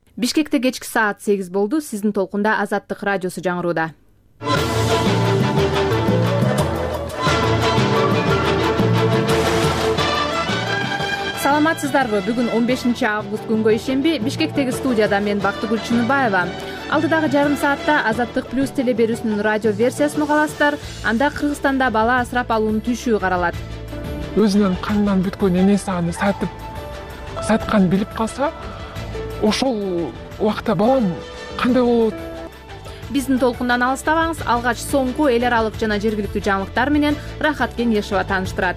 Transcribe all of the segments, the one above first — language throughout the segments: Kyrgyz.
Бишкекте кечки саат 8 болду. Сиздин толкунда Азаттык радиосу жаңырууда. Саламатсыздарбы? Бүгүн 15 август күнгө ишемби. Бишкектеги студияда мен Бактыгүл Чыныбаева. Алдыдагы жарым саатта Азаттык плюс телеберүүсүнүн радио версиясын угаласыздар. Анда Кыргызстанда бала асырап алуунун түйшүгү каралат. Өзүнүн канынан бүткөн энеси аны сатканын билип калса, ошол убакта балам кандай болот? Биздин толкундан алыстабаңыз. Алгач соңку эл аралык жана жергиликтүү жаңылыктар менен Рахат Кенешева тааныштырат.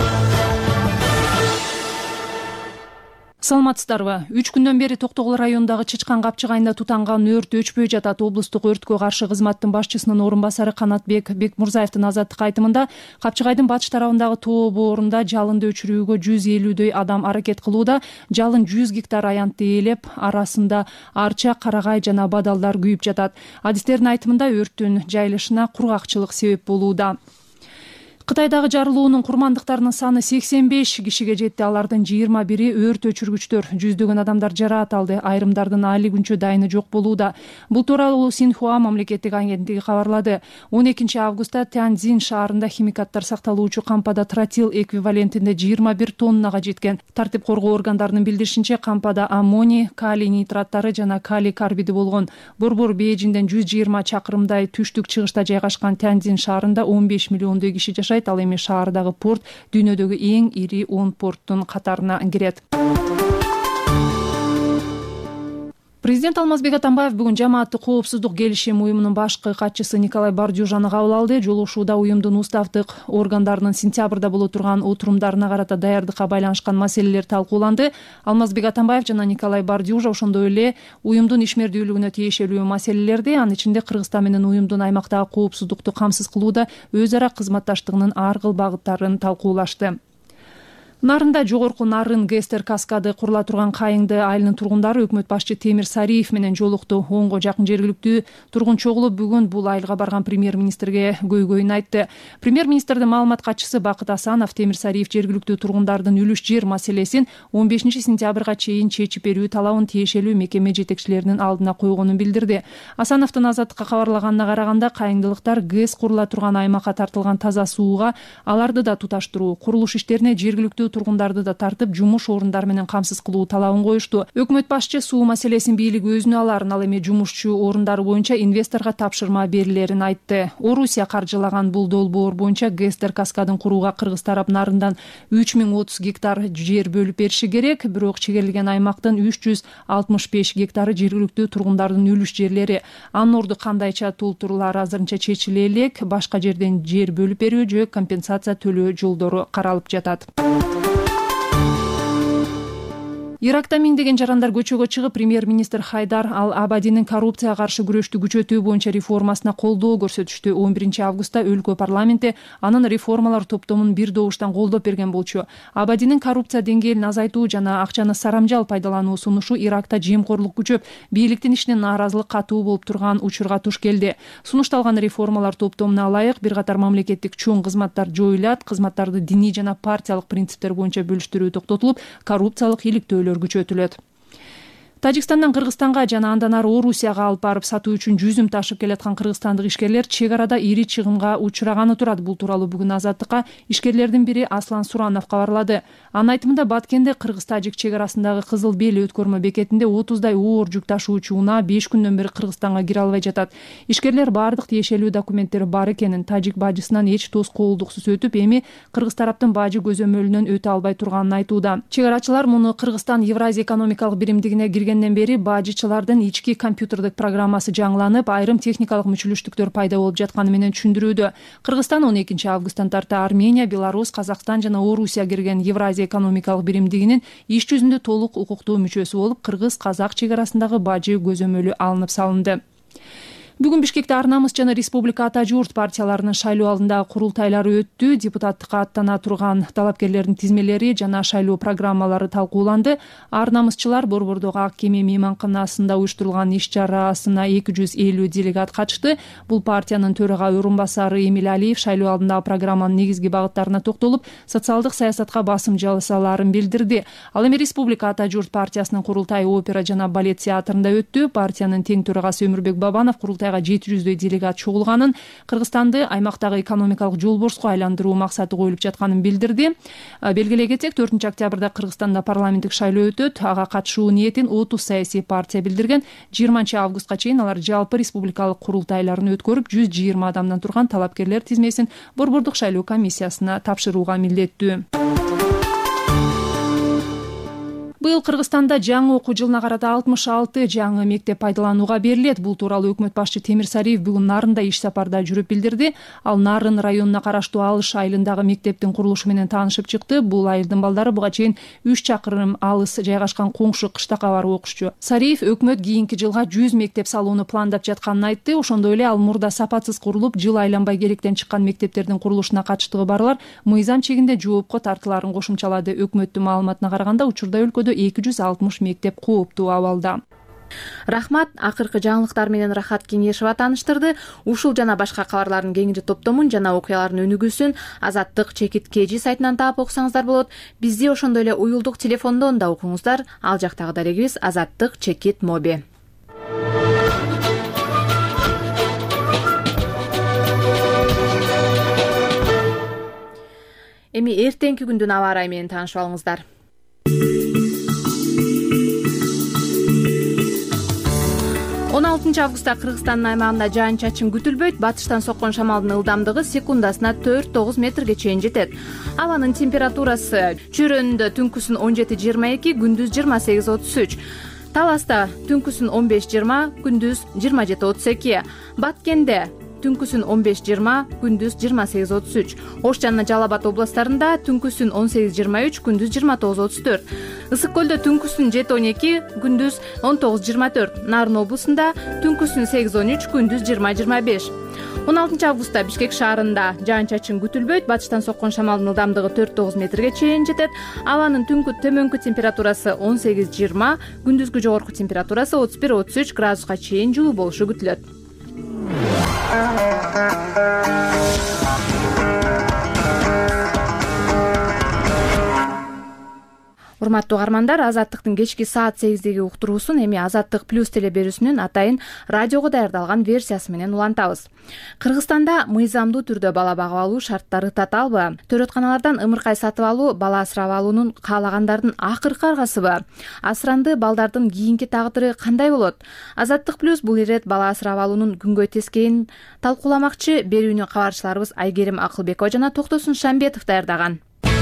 Саламатсыздарбы? 3 күндөн бери Токтогул районундагы Чычкан Капчык айында тутанган өрт өчпөй жатат. Облустук өрткө каршы кызматтын башчысынын орун басары Канатбек Бекмурзаевдин Азаттык айтымында Капчык айдын батыш тарабындагы тоо боорунда жалынды өчүрүүгө 150дөй адам аракет кылууда. Жалын 100 гектар аянтты ээлеп, арасында арча, карагай жана бадалдар күйүп жатат. Адистердин айтымында өрттүн жайылышына кургакчылык себеп болууда. Кытайдагы жарылуунун курмандыктарынын саны 85 кишиге жетти. Алардын 21-и өрт өчүргүчтөр. Жүздөгөн адамдар жараат алды. Айрымдардын али күнчө дайыны жок болууда. Бул тууралуу Синьхуа мамлекеттик агенттиги кабарлады. 12 августта Тяньцзин шаарында химикаттар сакталуучу кампада тротил эквивалентинде 21 тоннага жеткен. Тартип коргоо органдарынын билдиришинче, кампада аммоний, калий нитраттары жана калий карбиди болгон. Борбор Бейжиңден 120 чакырымдай түштүк-чыгышта жайгашкан Тяньцзин шаарында 15 миллиондой киши жашайт. Ал эми шаардагы порт дүйнөдөгү эң ири 10 порттун катарына кирет. Президент Алмазбек Атамбаев бүгүн жамааттык коопсуздук келишим уюмунун башкы катчысы Николай Бардюжаны кабыл алды. Жолугушууда уюмдун уставдык органдарынын сентябрда боло турган отурумдарына карата даярдыкка байланышкан маселелер талкууланды. Алмазбек Атамбаев жана Николай Бардюжа ошондой эле уюмдун ишмердүүлүгүнө тиешелүү маселелерди, анын ичинде Кыргызстан менен уюмдун аймактагы коопсуздукту камсыз кылууда өз ара кызматташтыгынын ар кыл багыттарын талкуулашты. Нарында жогорку Нарын Гестер каскады курула турган кайыңды айылынын тургундары өкмөт башчы Темир Сариев менен жолукту. 10го жакын жергиликтүү тургун чогулуп бүгүн бул айылга барган премьер-министрге көйгөйүн айтты. Премьер-министрдин маалымат катчысы Бакыт Асанов Темир Сариев жергиликтүү тургундардын үлүш жер маселесин 15 сентябрга чейин чечип берүү талабын тиешелүү мекеме жетекчилеринин алдына койгонун билдирди. Асановдун Азаттыкка кабарлаганына караганда, кайыңдылыктар ГЭС курула турган аймакка тартылган таза сууга аларды да туташтыруу, курулуш иштерине жергиликтүү тургундарды да тартып, жумуш орундары менен камсыз кылуу талабын коюшту. Өкмөт башчы суу маселесин бийлик өзүнө аларын, ал эми жумушчу орундары боюнча инвесторго тапшырма берилерин айтты. Орусия каржылаган бул долбоор боюнча Гестер каскадын курууга кыргыз тарап Нарындан 3030 гектар жер бөлүп бериши керек. Бирок чегерилген аймактын 365 гектары жергиликтүү тургундардын үлүш жерлери. Анын орду кандайча толтурулары азырынча чечиле элек. Башка жерден жер бөлүп берүү же компенсация төлөө жолдору каралып жатат. Иракта миңдеген жарандар көчөгө чыгып, премьер-министр Хайдар Ал-Абадинин коррупцияга каршы күрөштү күчөтүү боюнча реформасына колдоо көрсөтүштү. 11 августта өлкө парламенти анын реформалар топтомун бир добуштан колдоп берген болчу. Абадинин коррупция деңгээлин азайтуу жана акчаны сарамжал пайдалануу сунушу Иракта жемкорлук күчөп, бийликтин ишине нааразылык катуу болуп турган учурга туш келди. Сунушталган реформалар топтомуна ылайык бир катар мамлекеттик чоң кызматтар жоюлат, кызматтарды диний жана партиялык принциптер боюнча бөлүштүрүү токтотулуп, коррупциялык иликтөөлөр күчөтүлөт. Тажикстандан Кыргызстанга жана андан ары Орусияга алып барып сатуу үчүн жүзүм ташып келаткан кыргызстандык ишкерлер чек арада ири чыгымга учураганы турат. Бул тууралуу бүгүн Азаттыкка ишкерлердин бири Аслан Суранов кабарлады. Анын айтымында, Баткенде кыргыз-тажик чек арасындагы Кызыл Бел өткөрмө бекетинде 30дай оор жүк ташуучу унаа 5 күндөн бери Кыргызстанга кире албай жатат. Ишкерлер баардык тиешелүү документтери бар экенин, тажик бажысынан эч тоскоолдуксуз өтүп, эми кыргыз тараптын бажы көзөмөлүнөн өтө албай турганын айтууда. Чек арачылар муну Кыргызстан Евразия экономикалык биримдигине киргенден бери бажычылардын ички компьютердик программасы жаңыланып, айрым техникалык мүчүлүштүктөр пайда болуп жатканы менен түшүндүрүүдө. Кыргызстан 12 августтан тарта Армения, Беларусь, Казакстан жана Орусия кирген Евразия экономикалык биримдигинин иш жүзүндө толук укуктуу мүчөсү болуп, кыргыз-казак чек арасындагы бажы көзөмөлү алынып салынды. Бүгүн Бишкекте Ар намыс жана Республика Ата журт партияларынын шайлоо алдындагы курултайлары өттү. Депутаттыкка аттана турган талапкерлердин тизмелери жана шайлоо программалары талкууланды. Ар намысчылар Борбордогу Ак кеме мейманканасында уюштурулган иш чарасына 250 делегат катышты. Бул партиянын төрага орун басары Эмиль Алиев шайлоо алдындагы программанын негизги багыттарына токтолуп, социалдык саясатка басым жасалаарын билдирди. Ал эми Республика Ата журт партиясынын курултайы опера жана балет театрында өттү. Партиянын тең төрагасы Өмүрбек Бабанов курултайга 700 делегат чогулганын, Кыргызстанды аймактагы экономикалык жолборско айландыруу максаты коюлуп жатканын билдирди. Белгилей кетсек, 4 октябрда Кыргызстанда парламенттик шайлоо өтөт. Ага катышуу ниетин 30 саясий партия билдирген. 20 августка чейин алар жалпы республикалык курултайларын өткөрүп, 120 адамдан турган талапкерлер тизмесин Борбордук шайлоо комиссиясына тапшырууга милдеттүү. Быйыл Кыргызстанда жаңы окуу жылына карата 66 жаңы мектеп пайдаланууга берилет. Бул тууралуу өкмөт башчы Темир Сариев бүгүн Нарында иш сапарда жүрүп билдирди. Ал Нарын районуна караштуу Алыш айылындагы мектептин курулушу менен таанышып чыкты. Бул айылдын балдары буга чейин 3 чакырым алыс жайгашкан коңшу кыштакка барып окушчу. Сариев өкмөт кийинки жылга 100 мектеп салууну пландап жатканын айтты. Ошондой эле ал мурда сапатсыз курулуп, жыл айланбай керектен чыккан мектептердин курулушуна катыштыгы барлар мыйзам чегинде жоопко тартылаарын кошумчалады. Өкмөттүн маалыматына караганда, учурда өлкөдө 260 мектеп кооптуу абалда. Рахмат, акыркы жаңылыктар менен Рахат Кеңешева тааныштырды. Ушул жана башка кабарлардын кеңири топтомун жана окуялардын өнүгүүсүн Азаттык чекит KG сайтынан таап окусаңыздар болот. Бизди ошондой эле уюлдук телефондон да окуңуздар. Ал жактагы дарегибиз Азаттык чекит моби. Эми эртеңки күндүн аба ырайы менен таанышып алыңыздар. 16 августта Кыргызстандын аймагында жаан-чачын күтүлбөйт. Батыштан соккон шамалдын ылдамдыгы секундасына 4-9 метрге чейин жетет. Абанын температурасы чөйрөнүндө түнкүсүн 17-22, күндүз 28-33. Таласта түнкүсүн 15-20, күндүз 27-32. Баткенде түнкүсүн 15-20, күндүз 28-33. Ош жана Жалал Абад областарында түнкүсүн 18-23, күндүз 29-34. Ысык көлдө түнкүсүн 7-12, күндүз 19-24. Нарын облусунда түнкүсүн 8-13, күндүз 20-25. 16 августта Бишкек шаарында жаан-чачын күтүлбөйт. Батыштан соккон шамалдын ылдамдыгы 4-9 метрге чейин жетет. Абанын түнкү төмөнкү температурасы 18-20, күндүзгү жогорку температурасы 31-33 градуска чейин жылуу болушу күтүлөт. Урматтуу угармандар, Азаттыктын кечки саат 8деги уктуруусун эми Азаттык плюс телеберүүсүнүн атайын радиого даярдалган версиясы менен улантабыз. Кыргызстанда мыйзамдуу түрдө бала багып алуу шарттары татаалбы? Төрөтканалардан ымыркай сатып алуу бала асырап алуунун каалагандардын акыркы аргасыбы? Асыранды балдардын кийинки тагдыры кандай болот? Азаттык плюс бул ирет бала асырап алуунун күнгөй тескейин талкууламакчы. Берүүнү кабарчыларыбыз Айгерим Акылбекова жана Токтосун Шамбетов даярдаган.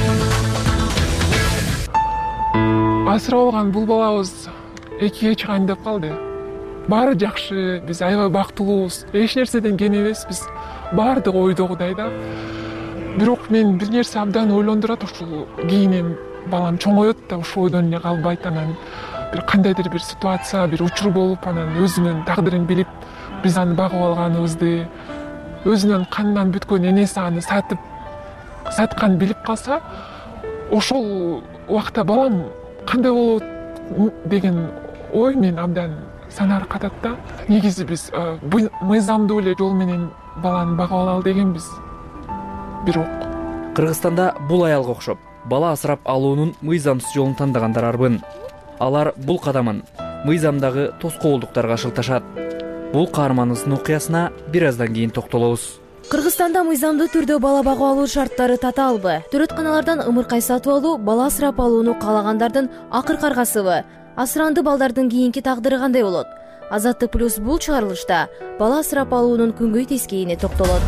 Асырап алган бул балабыз 2-ге чыгайын калды. Баары жакшы, биз аябай бактылуубуз. Эч нерседен кем эмес, биз баардыгы ойдогудай да. Бирок мен бир нерсе абдан ойлондурат. Ушул кийинен балам чоңойот да, ушул ойдон эле калбайт. Анан бир кандайдыр бир ситуация, бир учур болуп, анан өзүнүн тагдырын билип, биз аны багып алганыбызды, өзүнүн канынан бүткөн энеси аны сатканын билип калса, ошол убакта балам кандай болот деген ой мен абдан санаар катат да. Негизи биз мыйзамдуу эле жол менен баланы багып алалы дегенбиз. Бирок Кыргызстанда бул аялга окшоп бала асырап алуунун мыйзамсыз жолун тандагандар арбын. Алар бул кадамын мыйзамдагы тоскоолдуктарга шылташат. Бул каарманыбыздын окуясына бир аздан кийин токтолобуз. Кыргызстанда мыйзамдуу түрдө бала багып алуу шарттары татаалбы? Төрөтканалардан ымыркай сатып алуу бала асырап алууну каалагандардын акыркы аргасыбы? Асыранды балдардын кийинки тагдыры кандай болот? Азаттык плюс бул чыгарылышта бала асырап алуунун күнгөй тескейине токтолот.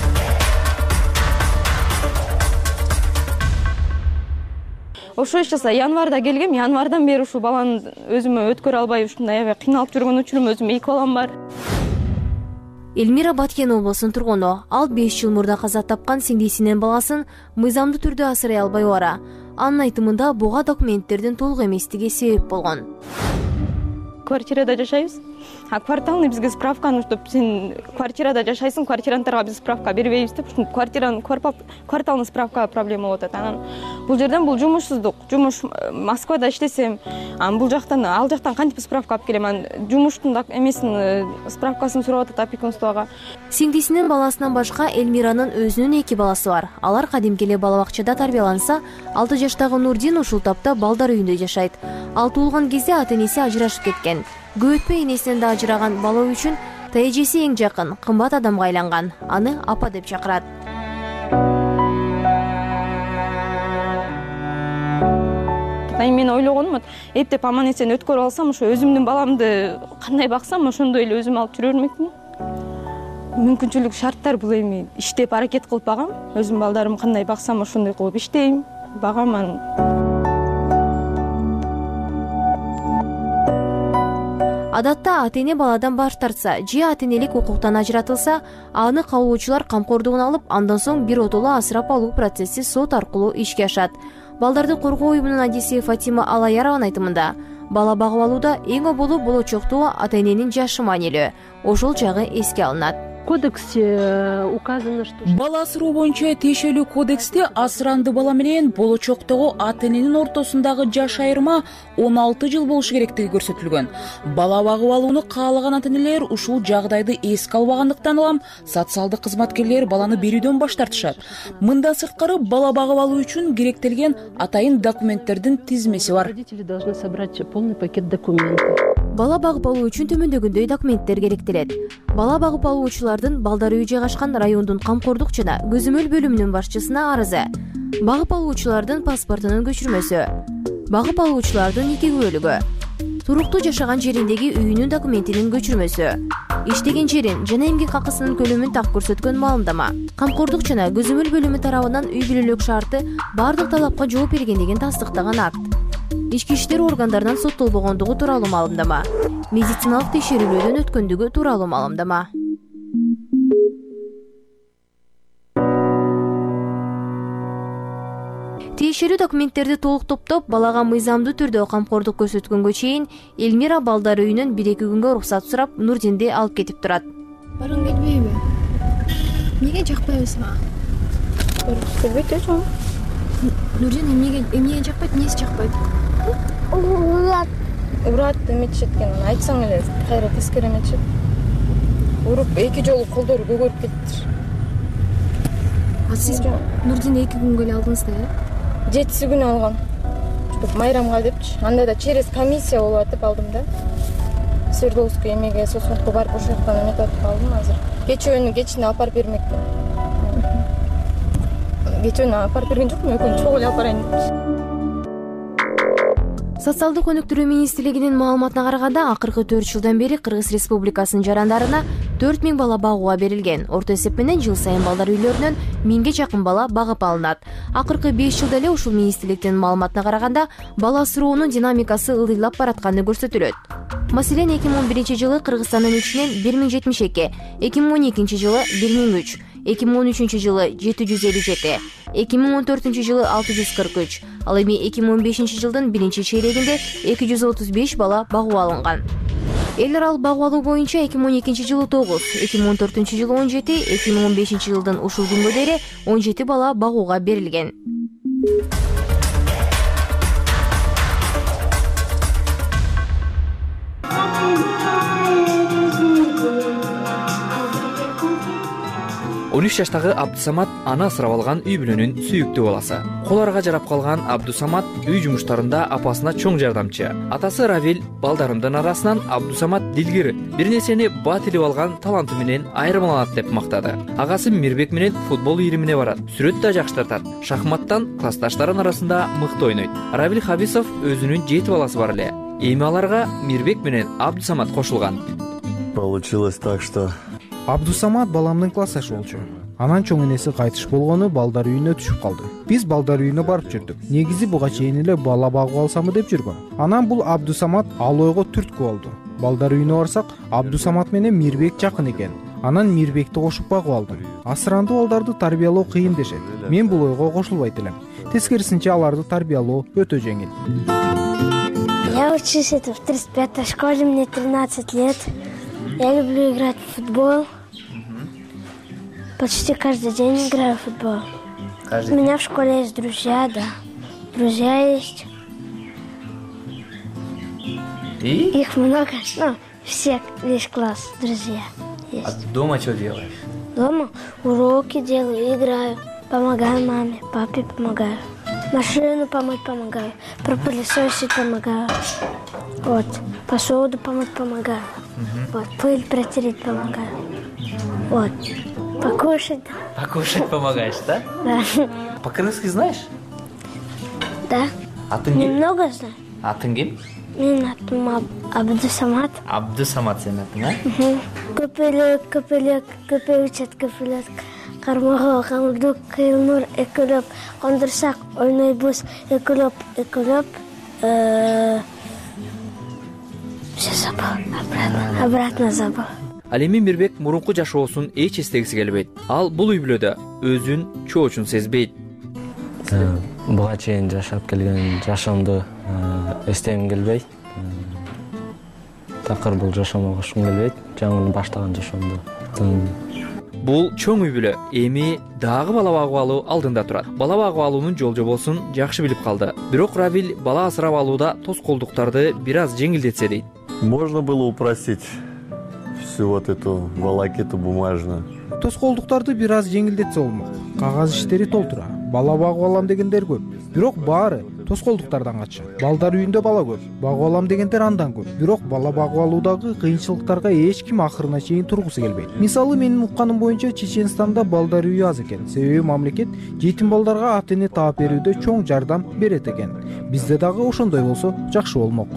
Ошо иш жаса январда келгем, январдан бери ушу баланы өзүмө өткөрө албай ушундай аябай кыйналып жүргөн учурум, өзүм 2 балам бар. Элмира Баткен облусунун тургуну. Ал 5 жыл мурда каза тапкан сиңдисинин баласын мыйзамдуу түрдө асырай албай бара. Анын айтымында буга документтердин толук эместиги себеп болгон. Квартирада жашайбыз. кварталный бизге справканы уштуп сен квартирада жашайсың, квартиранттарга биз справка бербейбиз деп ушинтип квартиранын кварталный справка проблема болуп атат. Анан бул жерден бул жумушсуздук. Жумуш Москвада иштесем, анан бул жактан ал жактан кантип справка алып келем? Анан жумуштун эмесин справкасын сурап атат опекунствого. Сиңдисинин баласынан башка Элмиранын өзүнүн 2 баласы бар. Алар кадимки эле бала бакчада тарбияланса, 6 жаштагы Нурдин ушул тапта балдар үйүндө жашайт. Ал туулган кезде ата-энеси ажырашып кеткен. Көп өтпөй энесинен да ажыраган бала үчүн тажеси эң жакын, кымбат адамга айланган. Аны апа деп чакырат. Мен ойлогонум, эптеп аман-эсен өткөрүп алсам, ошо өзүмдүн баламды кандай баксам, ошондой эле өзүм алып жүрө бермекмин. Мүмкүнчүлүк шарттар бул эми иштеп аракет кылып багам. Өзүм балдарымды кандай баксам, ошондой кылып иштейм, багам. Адатта ата-эне баладан баш тартса, же ата-энелик укуктан ажыратылса, аны кабылуучулар камкордугуна алып, андан соң бир отоло асырап алуу процесси сот аркылуу ишке ашат. Балдарды коргоо уюмунун адиси Фатима Алаярованын айтымында, бала багып алууда эң оболу болочоктуу ата-эненин жашы маанилүү. Ошол жагы эске алынат. В кодексе указано, что бала асыроо боюнча тиешелүү кодексте асыранды бала менен болочоктогу ата-эненин ортосундагы жаш айырма 16 жыл болушу керектиги көрсөтүлгөн. Бала багып алууну каалаган ата-энелер ушул жагдайды эске албагандыктан улам социалдык кызматкерлер баланы берүүдөн баш тартышат. Мындан сырткары бала багып алуу үчүн керектелген атайын документтердин тизмеси бар. родители должны собрать полный пакет документов. Бала багып алуу үчүн төмөндөгүндөй документтер керектелет. Бала багып алуучулардын балдар үйү жайгашкан райондун камкордук жана көзөмөл бөлүмүнүн башчысына арызы. Багып алуучулардын паспортунун көчүрмөсү. Багып алуучулардын 2 күбөлүгү. Туруктуу жашаган жериндеги үйүнүн документинин көчүрмөсү. Иштеген жерин жана эмгек акысынын көлөмүн так көрсөткөн маалымдама. Камкордук жана көзөмөл бөлүмү тарабынан үй бүлөлүк шарты бардык талапка жооп бергендигин тастыктаган акт. Ички иштер органдарынан соттолбогондугу тууралуу маалымдама. Медициналык текшерүүлөрдөн өткөндүгү тууралуу маалымдама. Тиешелүү документтерди толук топтоп, балага мыйзамдуу түрдө камкордук көрсөткөнгө чейин Элмира балдар үйүнөн 1-2 күнгө уруксат сурап, Нурдинди алып кетип турат. Баргың келбейби? Эмнеге жакпайбыз мага? Келбейт жок. Нурдин эмнеге жакпайт, эмнеси жакпайт? Урат эметишет экен, айтсаң эле кайра тескери эметишет. Уруп 2 жолу колдору көгөрүп кетти. Сиз Нурдинди 2 күнгө эле алдыңыз да, э? 7 күнү алгам. Майрамга депчи. Анда да через комиссия болуп атып алдым да. Свердловский эмеге сосмутка барып ошол жактан эметип атып алдым азыр. Кечөөнү кечинде алып барып бермекмин. Кечөөнү алып барып берген жокмун, экөөнү чогуу эле алып барайын депчи. Социалдык өнүктүрүү министрлигинин маалыматына караганда, акыркы 4 жылдан бери Кыргыз Республикасынын жарандарына 4000 бала багууга берилген. Орто эсеп менен жыл сайын балдар үйлөрүнөн 1000ге жакын бала багып алынат. Акыркы 5 жылда эле ушул министрликтин маалыматына караганда, бала асыроонун динамикасы ылдыйлап баратканы көрсөтүлөт. Маселен, 2011 жылы Кыргызстандын ичинен 1072, 2012 жылы 1003, 2013 жылы 757, 2014 жылы 643, ал эми 2015 жылдын 1 чейрегинде 235 бала багып алынган. Эл аралык багып алуу боюнча 2012 жылы 9, 2014 жылы 17, 2015 жылдын ушул күнгө дейин 17 бала багууга берилген. Он 13 жаштагы Абдусамат ана асырап алган үй бүлөнүн сүйүктүү баласы. Коларга жарап калган Абдусамат үй жумуштарында апасына чоң жардамчы. Атасы Равил балдарымдын арасынан Абдусамат дилгир, бир нерсени бат илип алган таланты менен айырмаланат деп мактады. Агасы Мирбек менен футбол ийримине барат. Сүрөт да жакшы тартат. Шахматтан классташтардын арасында мыкты ойнойт. Равил Хабисов өзүнүн 7 баласы бар эле. Эми аларга Мирбек менен Абдусамат кошулган. Получилось так, что Абдусамат баламдын классташы болчу. Анан чоң энеси кайтыш болгону балдар үйүнө түшүп калды. Биз балдар үйүнө барып жүрдүк. Негизи буга чейин эле бала багып алсамбы деп жүргөн. Анан бул Абдусамат ал ойго түрткү болду. Балдар үйүнө барсак, Абдусамат менен Мирбек жакын экен. Анан Мирбекти кошуп багып алдым. Асыранды балдарды тарбиялоо кыйын дешет. Мен бул ойго кошулбайт элем. Тескерисинче аларды тарбиялоо өтө жеңил. Я учусь в 35-й школе, мне 13 лет. Я люблю играть в футбол. Почти каждый день играю в футбол. У меня в школе есть друзья, да. Друзья есть. И? Их много, все, весь класс, друзья есть. А дома что делаешь? Дома уроки делаю, играю. Помогаю маме, папе помогаю. Машину помыть помогаю. Пропылесосить помогаю. Вот. Посуду помыть помогаю. Вот. Пыль протереть помогаю. Вот. Покушать. Покушать помогаешь, да? Да. По-крымски знаешь? Да. А ты немного знаю. А ты ким? Мен атым Абдусамат. Абдусамат сен атың, а? Көпелек, көпеучет, көпелек. Кармағы, қаңырдық, қиылнұр, екіліп, қондырсақ, ойнайбыз, екіліп. Все забыл, обратно забыл. Ал эми Мирбек мурунку жашоосун эч эстегиси келбейт. Ал бул үй бүлөдө өзүн чоочун сезбейт. Буга чейин жашап келген жашоомду эстегим келбей. Такыр бул жашоомго кошкум келбейт. Жаңы баштаган жашоомду. Бул чоң үй бүлө эми дагы бала багып алуу алдында турат. Бала багып алуунун жол жобосун жакшы билип калды. Бирок Равил бала асырап алууда тоскоолдуктарды бир аз жеңилдетсе дейт. Можно было упростить всю вот эту волокиту бумажную. Тоскоолдуктарды бир аз жеңилдетсе болмок. Кагаз иштери толтура. Бала багып алам дегендер көп. Бирок баары тоскоолдуктардан качат. Балдар үйүндө бала көп. Багып алам дегендер андан көп. Бирок бала багып алуудагы кыйынчылыктарга эч ким акырына чейин тургусу келбейт. Мисалы менин укканым боюнча Чеченстанда балдар үйү аз экен. Себеби мамлекет жетим балдарга ата эне таап берүүдө чоң жардам берет экен. Бизде дагы ошондой болсо жакшы болмок.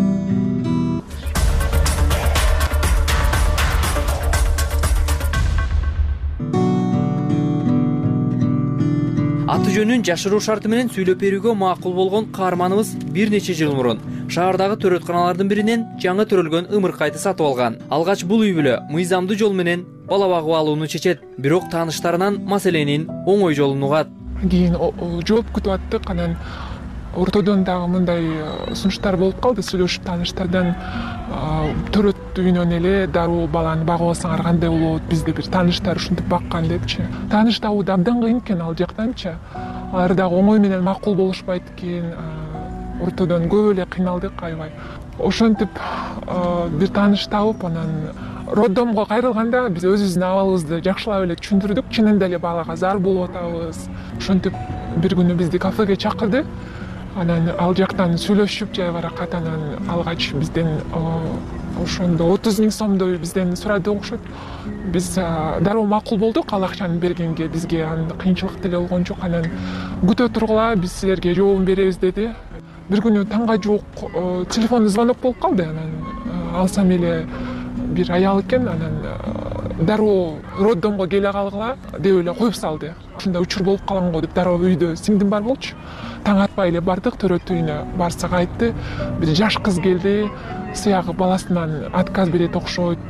Аты жөнүн жашыруу шарты менен сүйлөп берүүгө макул болгон каарманыбыз бир нече жыл мурун шаардагы төрөтканалардын биринен жаңы төрөлгөн ымыркайды сатып алган. Алгач бул үй бүлө мыйзамдуу жол менен бала багып алууну чечет. Бирок тааныштарынан маселенин оңой жолун угат. Кийин жооп күтүп аттык, анан ортодон дагы мындай сунуштар болуп калды. Сүйлөшүп тааныштардан төрөт үйүнөн эле дароо баланы багып алсаңар кандай болот, бизде бир тааныштар ушинтип баккан депчи. Тааныш табуу абдан кыйын экен ал жактанчы. Алар дагы оңой менен макул болушпайт экен. Ортодон көп эле кыйналдык аябай. Ошентип бир тааныш табып, анан роддомго кайрылганда биз өзүбүздүн абалыбызды жакшылап эле түшүндүрдүк. Чынында эле балага зар болуп атабыз. Ошентип бир күнү бизди кафеге чакырды. Анан ал жактан сүйлөшүп жай баракат, анан алгач бизден ошондо 30 000 сомдой бизден сурады окшойт. Биз дароо макул болдук ал акчаны бергенге. Бизге аны кыйынчылык деле болгон жок. Анан күтө тургула, биз силерге жообун беребиз деди. Бир күнү таңга жуук телефондо звонок болуп калды. Анан алсам эле бир аял экен. Анан дароо роддомго келе калгыла деп эле коюп салды. Ушундай учур болуп калган го деп дароо үйдө сиңдим бар болчу. Таң атпай эле бардык, төрөт үйүнө барсак айтты, бир жаш кыз келди, сыягы баласынан отказ берет окшойт.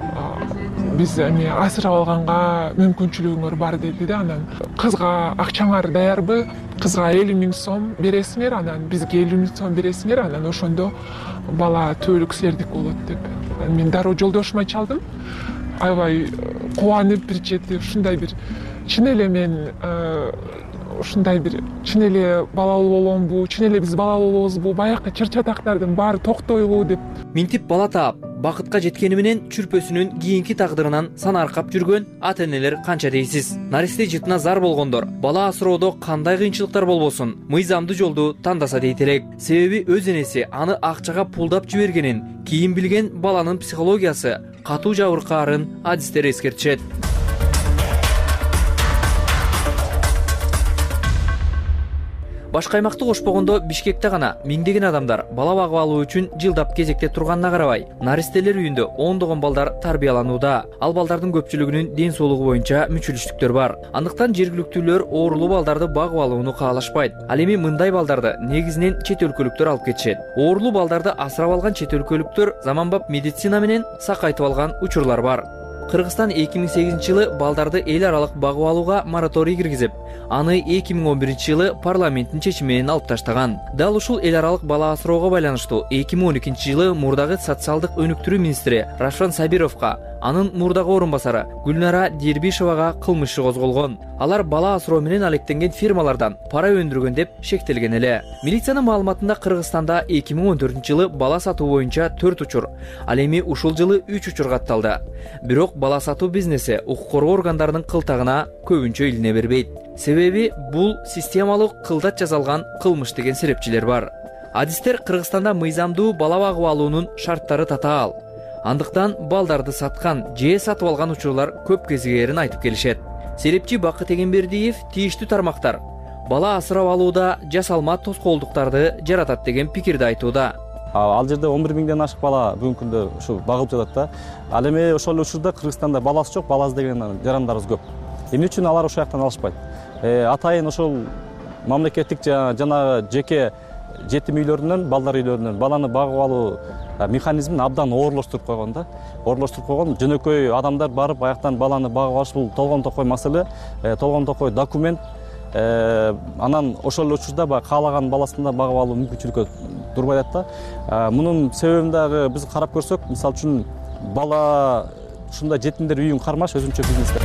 Биз эми асырап алганга мүмкүнчүлүгүңөр бар деди да. Анан кызга акчаңар даярбы? Кызга 50 000 сом бересиңер, анан бизге 50 000 сом бересиңер, анан ошондо бала түбөлүк силердик болот деп. Мен дароо жолдошума чалдым. Аябай кубанып бир чети ушундай бир чын эле мен ушундай бир чын эле балалуу боломбу, чын эле биз балалуу болобузбу, баягы чыр-чатактардын баары токтойбу деп. Минтип бала таап, бакытка жеткени менен чүрпөсүнүн кийинки тагдырынан санаркап жүргөн ата-энелер канча дейсиз. Наристе жытына зар болгондор бала асыроодо кандай кыйынчылыктар болбосун, мыйзамдуу жолду тандаса дейт элек. Себеби өз энеси аны акчага пулдап жибергенин, кийин билген баланын психологиясы катуу жабыркаарын адистер эскертишет. Башка аймакты кошпогондо Бишкекте гана миңдеген адамдар бала багып алуу үчүн жылдап кезекте турганына карабай, наристелер үйүндө ондогон балдар тарбияланууда. Ал балдардын көпчүлүгүнүн ден соолугу боюнча мүчүлүштүктөр бар. Андыктан жергиликтүүлөр оорулуу балдарды багып алууну каалашпайт. Ал эми мындай балдарды негизинен чет өлкөлүктөр алып кетишет. Оорулуу балдарды асырап алган чет өлкөлүктөр заманбап медицина менен сакайтып алган учурлар бар. Кыргызстан 2008-жылы балдарды эл аралык багып алууга мораторий киргизип, аны 2011-жылы парламенттин чечими менен алып таштаган. Дал ушул эл аралык бала асыроого байланыштуу 2012-жылы мурдагы социалдык өнүктүрүү министри Рашфан Сабировго, анын мурдагы орун басары Гүлнара Дербишевага кылмыш иши козголгон. Алар бала асыроо менен алектенген фирмалардан пара өндүргөн деп шектелген эле. Милициянын маалыматында Кыргызстанда 2014-жылы бала сатуу боюнча 4 учур, ал эми ушул жылы 3 учур катталды. Бирок бала сатуу бизнеси укук коргоо органдарынын кылтагына көбүнчө илине бербейт. Себеби бул системалык кылдат жасалган кылмыш деген серепчилер бар. Адистер Кыргызстанда мыйзамдуу бала багып алуунун шарттары татаал. Андыктан балдарды саткан же сатып алган учурлар көп кезигерин айтып келишет. Серепчи Бакыт Эгенбердиев тийиштүү тармактар бала асырап алууда жасалма тоскоолдуктарды жаратат деген пикирди айтууда. Ал жерде 11 миңден ашык бала бүгүнкү күндө ушу багылып жатат да. Ал эми ошол эле учурда Кыргызстанда баласы жок, бала издеген жарандарыбыз көп. Эмне үчүн алар ошол жактан алышпайт? Атайын ошол мамлекеттик жанагы жеке жетим үйлөрүнөн, балдар үйлөрүнөн баланы багып алуу механизмин абдан оорлоштуруп койгон да. Оорлоштуруп койгон, жөнөкөй адамдар барып аяктан баланы багып алыш бул толгон токой маселе, толгон токой документ. Анан ошол учурда каалаган баласында багып алуу мүмкүнчүлүккө турбайт да. Мунун себебин дагы биз карап көрсөк, мисалы үчүн бала ушундай жетимдер үйүн кармаш өзүнчө бизнестер.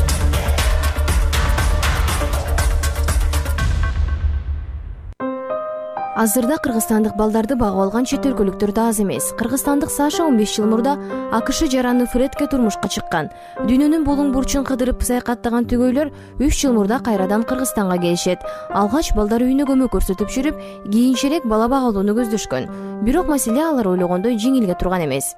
Азырда кыргызстандык балдарды багып алган чет өлкөлүктөр да аз эмес. Кыргызстандык Саша 15 жыл мурда АКШ жараны Фредке турмушка чыккан. Дүйнөнүн булуң бурчун кыдырып саякаттаган түгөйлөр 3 жыл мурда кайрадан Кыргызстанга келишет. Алгач балдар үйүнө көмөк көрсөтүп жүрүп, кийинчерээк бала багуулууну көздөшкөн. Бирок маселе алар ойлогондой жеңилге турган эмес.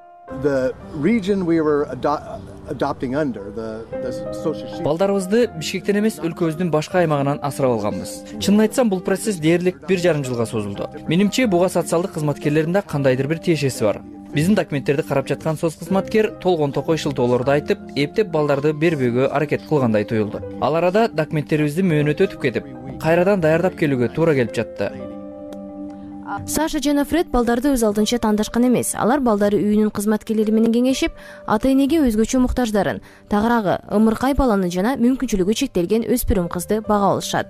Балдарыбызды Бишкектен эмес, өлкөбүздүн башка аймагынан асырап алганбыз. Чынын айтсам, бул процесс дээрлик 1,5 жылга созулду. Менимче, буга социалдык кызматкерлердин да кандайдыр бир тиешеси бар. Биздин документтерди карап жаткан соц кызматкер толгон токой шылтоолорду айтып, эптеп балдарды бербөөгө аракет кылгандай туюлду. Ал арада документтерибиздин мөөнөтү өтүп кетип, кайрадан даярдап келүүгө туура келип жатты. Саша жана Фред балдарды өз алдынча тандашкан эмес. Алар балдары үйүнүн кызматкерлери менен кеңешип, ата-энеге өзгөчө муктаждарын, тагыраагы, ымыркай баланы жана мүмкүнчүлүгү чектелген өспүрүм кызды бага алышат.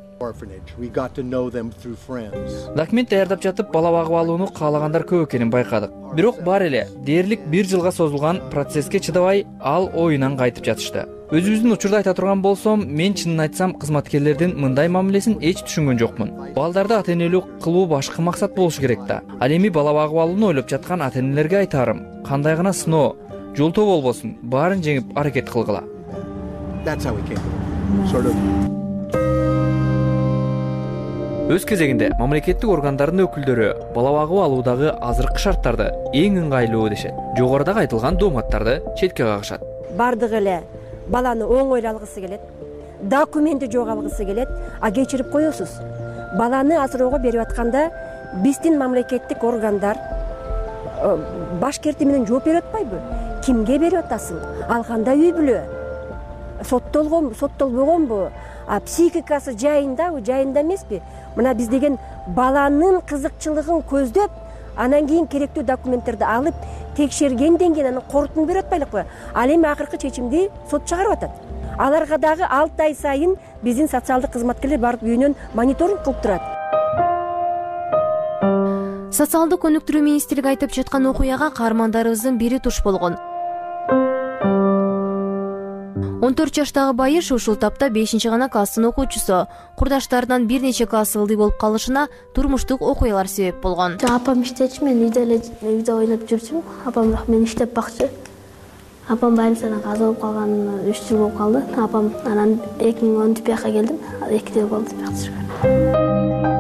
Документ даярдап жатып, бала багып алууну каалагандар көп экенин байкадык. Бирок бар эле дээрлик 1 жылга созулган процесске чыдабай, ал оюнан кайтып жатышты. Өзүбүздүн учурда айта турган болсом, мен чынын айтсам кызматкерлердин мындай мамилесин эч түшүнгөн жокмун. Балдарды ата-энелик кылуу башкы максат болушу керек да. Ал эми бала багып алууну ойлоп жаткан ата-энелерге айтарым, кандай гана сыноо, жолтоо болбосун, баарын жеңип аракет кылгыла. Өз кезегинде мамлекеттик органдардын өкүлдөрү бала багып алуудагы азыркы шарттарды эң ыңгайлуу дешет. Жогорудагы айтылган дооматтарды четке кагышат. Бардыгы эле баланы оңой алгысы келет, документи жок алгысы келет, а кечирип коесуз. Баланы асыроого берип атканда биздин мамлекеттик органдар башкерти менен жооп берип атпайбы? Кимге берип атасың? Ал кандай үй бүлө? Соттолбогонбу? Психикасы жайындабы, жайында эмеспи? Мына биз деген баланын кызыкчылыгын көздөп, анан кийин керектүү документтерди алып, текшергенден кийин анан корутуну берип атпайлыкпы? Ал эми акыркы чечимди сот чыгарып атат. Аларга дагы 6 ай сайын биздин социалдык кызматкерлер барып үйүнөн мониторинг кылып турат. Социалдык өнүктүрүү министрлиги айтып жаткан окуяга каармандарыбыздын бири туш болгон. 14 жаштагы Байыш ушул тапта 5-гана класстын окуучусу. Курдаштарынан бир нече класс ылдый болуп калышына турмуштук окуялар себеп болгон. Апам иштечү, мен үйдө ойноп жүрчүмүн. Апам мени иштеп бакчы. Апам больницада каза болуп калган 3 жыл болуп калды. Апам анан 2010 бияка келдим. 2 жыл болду бияка жүргөн.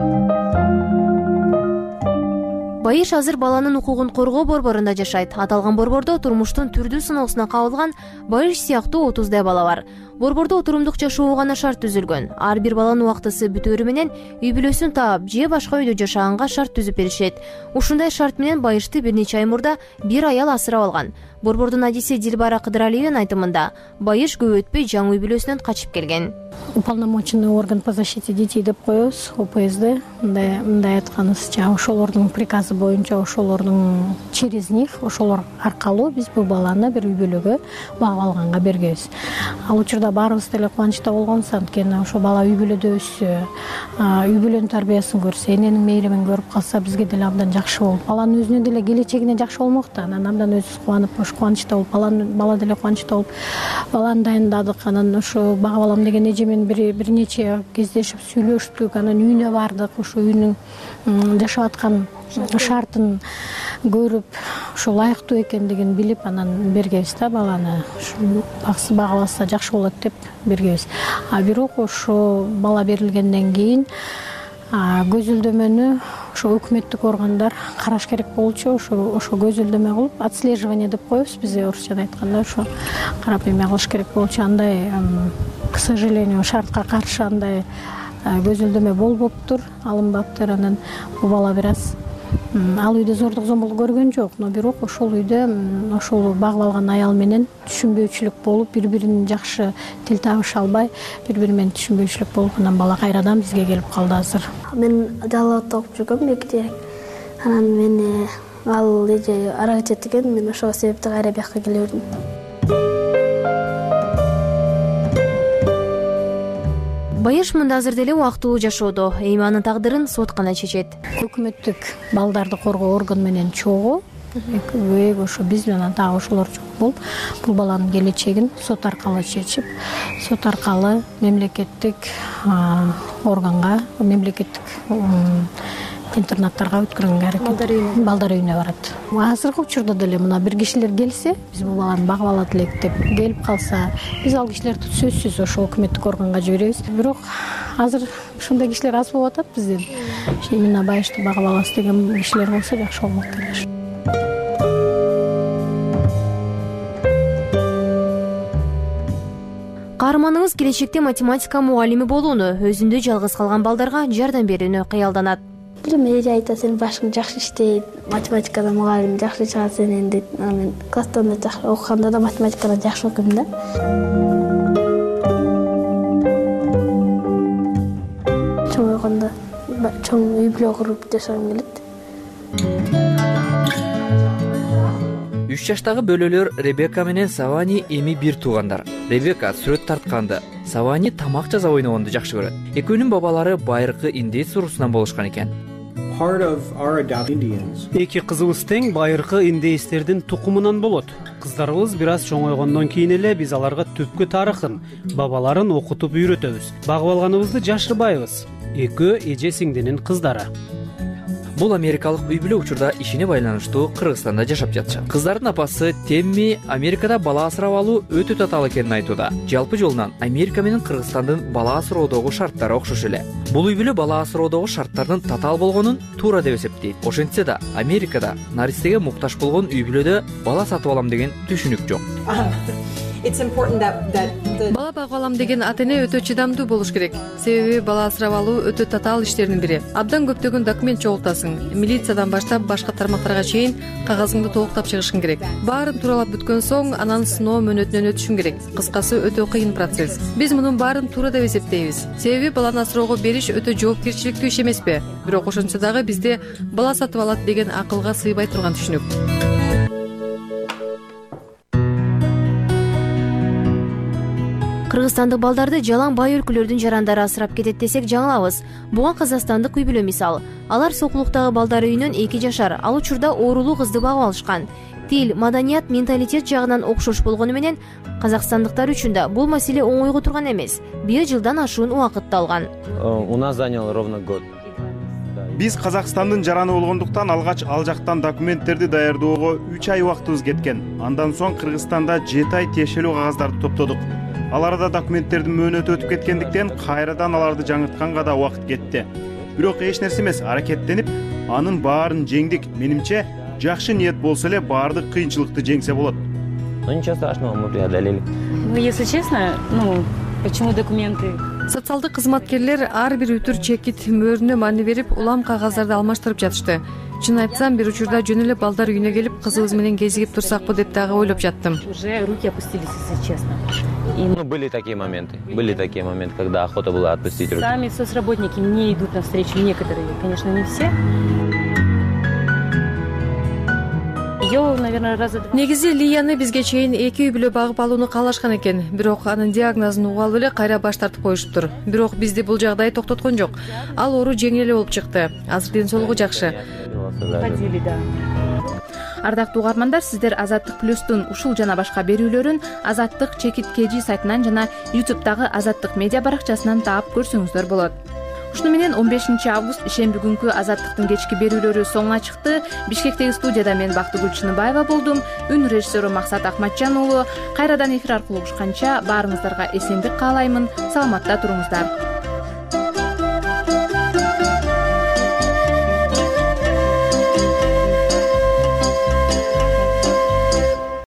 Байыш азыр баланын укугун коргоо борборунда жашайт. Аталган борбордо турмуштун түрдүү сыноосуна кабылган Байыш сыяктуу 30дай бала бар. Борбордо отурумдук жашоо гана шарт түзүлгөн. Ар бир баланын убактысы бүтөөрү менен үй бүлөсүн таап же башка үйдө жашаганга шарт түзүп беришет. Ушундай шарт менен Байышты бир нече ай мурда бир аял асырап алган. Борбордун адиси Дилбара Кыдыралиеванын айтымында, Байыш көп өтпөй жаңы үй бүлөсүнөн качып келген. Уполномоченный орган по защите детей деп коебуз, ОПСД, мындай айтканыбызча, ошолордун приказы боюнча ошолордун через них, ошолор аркылуу биз бул баланы бир үй бүлөгө багып алганга бергенбиз. Ал учурда баарыбыз деле кубанычта болгонбуз, анткени ошо бала үй бүлөдө өссө, үй бүлөнүн тарбиясын көрсө, эненин мейримин көрүп калса бизге деле абдан жакшы болот. Баланын өзүнө деле келечегине жакшы болмок да, анан абдан өзүбүз кубанып, ошо кубанычта болуп, бала деле кубанычта болуп, баланы дайындадык. Анан ошо багып алам деген эже менен бир нече кездешип сүйлөштүк, анан үйүнө бардык, ошо үйүнүн жашап аткан шартын көрүп, ошо ылайыктуу экендигин билип, анан бергенбиз да баланы. Багып алса жакшы болот деп бергенбиз. Бирок ошо бала берилгенден кийин көзөлдөмөнү ошо өкмөттүк органдар караш керек болчу. Ошо көзөлдөмө кылып, отслеживание деп коебуз биз орусчада айтканда, ошо карап эме кылыш керек болчу. Андай, к сожалению, шартка каршы андай көзөлдөмө болбоптур, алынбаптыр. Анан бул бала бир аз ал үйдө зордук зомбулук көргөн жок, но бирок ошол үйдө ошол багып алган аял менен түшүнбөөчүлүк болуп, бири-бирин жакшы тил табыша албай, бири-бири менен түшүнбөөчүлүк болуп, анан бала кайрадан бизге келип калды азыр. Мен Жалал атта окуп жүргөм мектепте. Анан мени ал эже аракет эткен, мен ошол себептен кайра бияка келе бердим. Байыш мында азыр деле убактылуу жашоодо, эми анын тагдырын сот гана чечет. Өкмөттүк балдарды коргоо орган менен чогуу, ошо биз менен дагы ошолор жок болуп, бул баланын келечегин сот аркылуу чечип, сот аркылуу мемлекеттик органга, мемлекеттик интернаттарга өткөргөнгө аракет. Балдар үйүнө барат. Азыркы учурда деле мына бир кишилер келсе, биз бул баланы багып алат элек деп келип калса, биз ал кишилерди сөзсүз ошол өкмөттүк органга жиберебиз. Бирок азыр ушундай кишилер аз болуп атат бизден. Именно байышты багып алабыз деген кишилер болсо жакшы болмок келеш. Каарманыңыз келечекте математика мугалими болууну, өзүндө жалгыз калган балдарга жардам берүүнү кыялданат. Эже айтат, сен башың жакшы иштейт, математикадан мугалим жакшы чыгат сенен дейт. Мен класстан да жакшы окуганда да математикадан жакшы окуйм да. Чоңойгондо чоң үй бүлө куруп жашагым келет. 3 жаштагы бөлөлөр Ребека менен Савани эми бир туугандар. Ребека сүрөт тартканды, Савани тамак жасап ойногонду жакшы көрөт. Экөөнүн бабалары байыркы индейец урусунан болушкан экен. Эки кызыбыз тең байыркы индейцтердин тукумунан болот. Кыздарыбыз бир аз чоңойгондон кийин эле биз аларга түпкү тарыхын, бабаларын окутуп үйрөтөбүз. Багып алганыбызды жашырбайбыз. Экөө эже сиңдинин кыздары. Бул америкалык үй бүлө учурда ишине байланыштуу Кыргызстанда жашап жатышат. Кыздардын апасы Темми Америкада бала асырап алуу өтө татаал экенин айтууда. Жалпы жолунан Америка менен Кыргызстандын бала асыроодогу шарттары окшош эле. Бул үй бүлө бала асыроодогу шарттардын татаал болгонун туура деп эсептейт. Ошентсе да Америкада наристеге муктаж болгон үй бүлөдө бала сатып алам деген түшүнүк жок. Бала багып алам деген ата-эне өтө чыдамдуу болуш керек. Себеби бала асырап алуу өтө татаал иштердин бири. Абдан көптөгөн документ чогултасың. Милициядан баштап башка тармактарга чейин кагазыңды толуктап чыгышың керек. Баарын тууралап бүткөн соң анан сыноо мөөнөтүнөн өтүшүң керек. Кыскасы өтө кыйын процесс. Биз мунун баарын туура деп эсептейбиз. Себеби баланы асыроого бериш өтө жоопкерчиликтүү иш эмеспи? Бирок ошентсе дагы бизде бала сатып алат деген акылга сыйбай турган түшүнүк. Кыргызстандык балдарды жалаң бай өлкөлөрдүн жарандары асырап кетет десек жаңылабыз. Буга казакстандык үй бүлө мисал. Алар Сокулуктагы балдар үйүнөн 2 жашар, ал учурда оорулуу кызды багып алышкан. Тил, маданият, менталитет жагынан окшош болгону менен казакстандыктар үчүн да бул маселе оңойго турган эмес. 1 жылдан ашуун убакытты алган. У нас занял ровно год. Биз Казакстандын жараны болгондуктан алгач ал жактан документтерди даярдоого 3 ай убактыбыз кеткен. Андан соң Кыргызстанда 7 ай тиешелүү кагаздарды топтодук. Ал арада документтердин мөөнөтү өтүп кеткендиктен кайрадан аларды жаңыртканга да убакыт кетти. Бирок эч нерсе эмес, аракеттенип, анын баарын жеңдик. Менимче, жакшы ниет болсо эле баардык кыйынчылыкты жеңсе болот. Ну ничего страшного, мы преодолели. Ну, если честно, почему документы? Социалдык кызматкерлер ар бир үтүр чекит мөөрүнө маани берип, улам кагаздарды алмаштырып жатышты. Чын айтсам, бир учурда жөн эле балдар үйүнө келип, кызыбыз менен кезигип турсакпы деп дагы ойлоп жаттым. Уже руки опустились, если честно. Ну, были такие моменты, когда охота была отпустить руки. Сами соцработники не идут навстречу, некоторые, конечно, не все. ее, наверное, раза два. Негизи Лияны бизге чейин 2 үй бүлө багып алууну каалашкан экен. Бирок анын диагнозун угуп алып эле кайра баш тартып коюшуптур. Бирок бизди бул жагдай токтоткон жок. Ал оору жеңил эле болуп чыкты. Азыр ден соолугу жакшы. Ходили, да. Ардактуу угармандар, сиздер Азаттык Плюстун ушул жана башка берүүлөрүн Азаттык Чекит KG сайтынан жана YouTube'дагы Азаттык медиа баракчасынан таап көрсөңүздөр болот. Ушуну менен 15 август ишемби күнкү Азаттыктын кечки берүүлөрү соңуна чыкты. Бишкектеги студияда мен Бактыгүл Чыныбаева болдум. Үн режиссеру Максат Акматжан уулу. Кайрадан эфир аркылуу угушканча баарыңыздарга эсендик каалаймын. Саламатта туруңуздар.